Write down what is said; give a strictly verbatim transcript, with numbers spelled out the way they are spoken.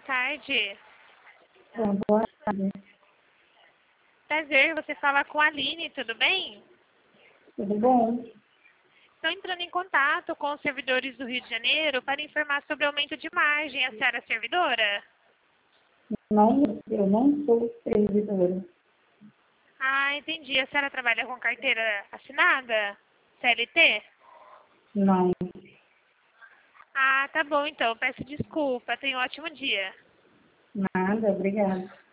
tarde. Bom, boa tarde. Prazer, você fala com a Aline, tudo bem? Tudo bom? Estou entrando em contato com os servidores do Rio de Janeiro para informar sobre o aumento de margem. A senhora é servidora? Não, eu não sou servidora. Ah, entendi. A senhora trabalha com carteira assinada? C L T? Não. Ah, tá bom então. Peço desculpa. Tenha um ótimo dia. Nada, obrigada.